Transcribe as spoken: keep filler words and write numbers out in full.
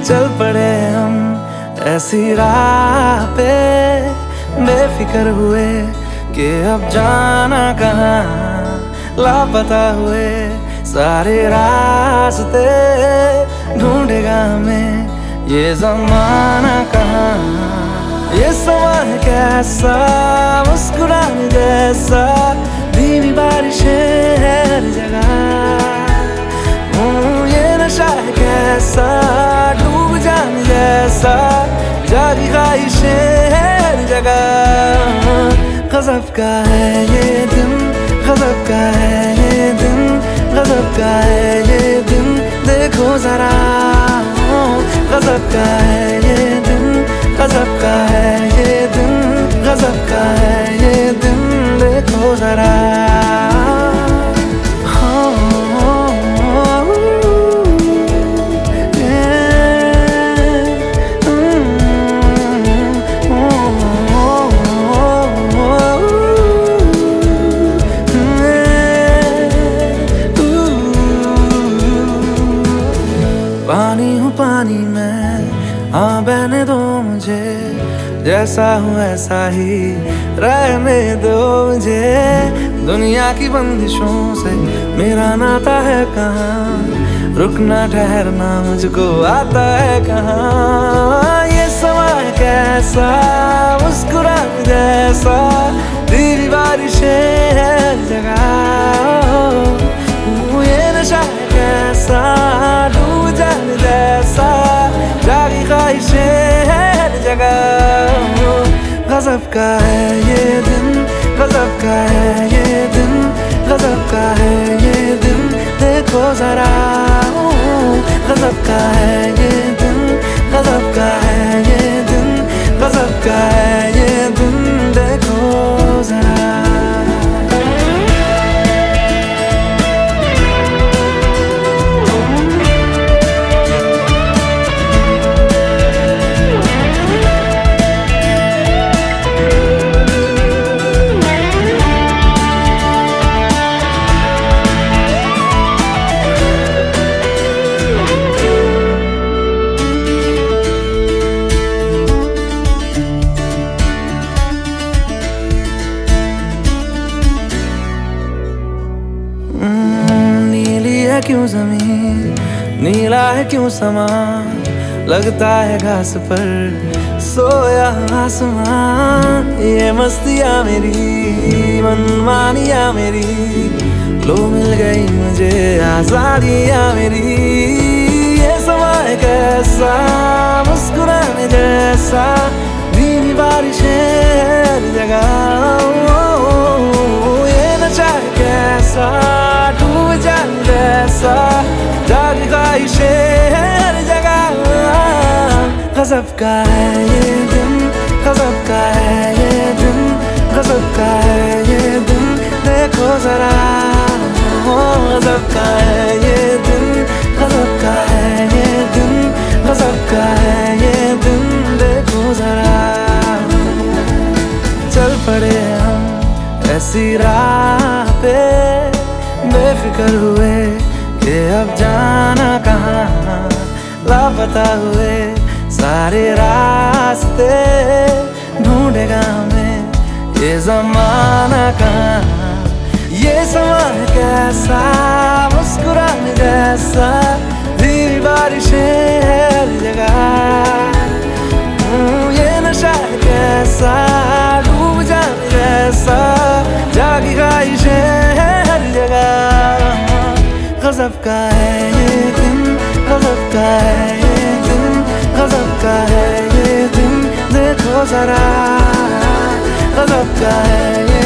चल पड़े हम ऐसी राह पे, बेफिक्र हुए कि अब जाना कहाँ, लापता हुए सारे रास्ते, ढूंढेगा हमें ये ज़माना कहाँ। ये समा है कैसा, मुस्कुराने जैसा, धीमी बारिशें हर जगह। ये नशा है कैसा, डूब जाने जैसा, जागी ख्वाहिशें हर जगह। गज़ब का है ये दिन, गज़ब का है ये दिन, गज़ब का है ये दिन, देखो जरा। गज़ब का है ये दिन, गज़ब का है ये दिन, गज़ब का है ये दिन, देखो जरा। पानी हूँ पानी में, हाँ बहने दो मुझे, जैसा हूँ ऐसा ही रहने दो मुझे। दुनिया की बंदिशों से मेरा नाता है कहाँ, रुकना ठहरना मुझको आता है कहाँ। ये समा है कैसा, मुस्कुराने जैसा, धीमी बारिशें हर जगह। ये नशा है कैसा, डूब जाने जैसा, जागी ख्वाहिशें हर जगह। गज़ब का है ये दिन, गज़ब का है ये दिन, गज़ब का है ये दिन, देखो जरा। गज़ब का है ये दिन, गज़ब का है ये दिन, गज़ब का है ये दिन, देखो जरा। नीली है क्यों जमीन, नीला है क्यों समा, लगता है घास पर सोया आसमान। ये मस्तियाँ मेरी, मनमानियाँ मेरी, लो मिल गई मुझे आजादियाँ मेरी। ये समा है कैसा, मुस्कुराने जैसा, धीमी बारिशें हर जगह। ये नशा है कैसा, डूब जाने जैसा, जागी ख्वाहिशें हर जगह। गज़ब का है ये दिन, गज़ब का है ये दिन, गज़ब का है ये दिन, देखो जरा। गज़ब का है ये दिन, गज़ब का है ये दिन, गज़ब का है ये दिन, देखो जरा। चल पड़े हम ऐसी राह पे, बेफिक्र हुए कि अब जाना कहाँ, लापता हुए सारे रास्ते, ढूंढेगा हमें ये ज़माना कहाँ। ये समा है कैसा, मुस्कुराने जैसा, धीमी बारिशें हर जगह। ये नशा है कैसा, डूब जाने जैसा, जागी ख्वाहिशें हर जगह। गज़ब का है ये दिन, गज़ब का है ये दिन, गज़ब का है ये दिन, देखो जरा। गज़ब का है ये